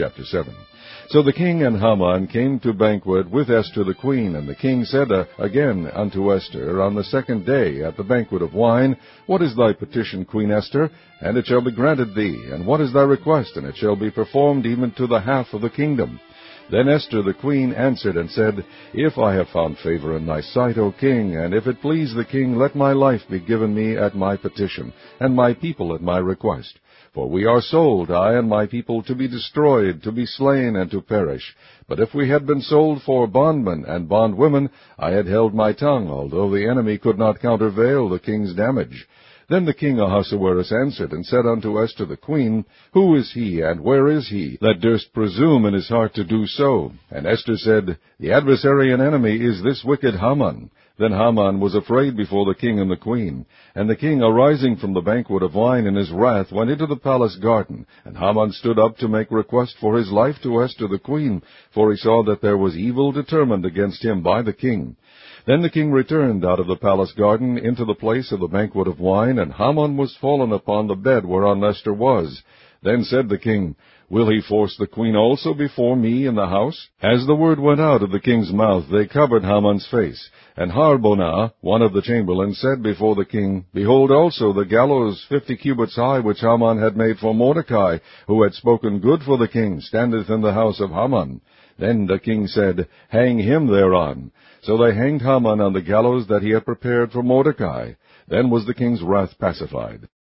chapter 7. So the king and Haman came to banquet with Esther the queen, and the king said again unto Esther on the second day at the banquet of wine, What is thy petition, Queen Esther? And it shall be granted thee. And what is thy request? And it shall be performed even to the half of the kingdom. Then Esther the queen answered and said, If I have found favor in thy sight, O king, and if it please the king, let my life be given me at my petition, and my people at my request. For we are sold, I and my people, to be destroyed, to be slain, and to perish. But if we had been sold for bondmen and bondwomen, I had held my tongue, although the enemy could not countervail the king's damage. Then the king Ahasuerus answered and said unto Esther the queen, Who is he, and where is he, that durst presume in his heart to do so? And Esther said, The adversary and enemy is this wicked Haman. Then Haman was afraid before the king and the queen. And the king, arising from the banquet of wine in his wrath, went into the palace garden. And Haman stood up to make request for his life to Esther the queen, for he saw that there was evil determined against him by the king. Then the king returned out of the palace garden into the place of the banquet of wine, and Haman was fallen upon the bed whereon Esther was. Then said the king, Will he force the queen also before me in the house? As the word went out of the king's mouth, they covered Haman's face. And Harbonah, one of the chamberlains, said before the king, Behold also the gallows 50 cubits high, which Haman had made for Mordecai, who had spoken good for the king, standeth in the house of Haman. Then the king said, Hang him thereon. So they hanged Haman on the gallows that he had prepared for Mordecai. Then was the king's wrath pacified.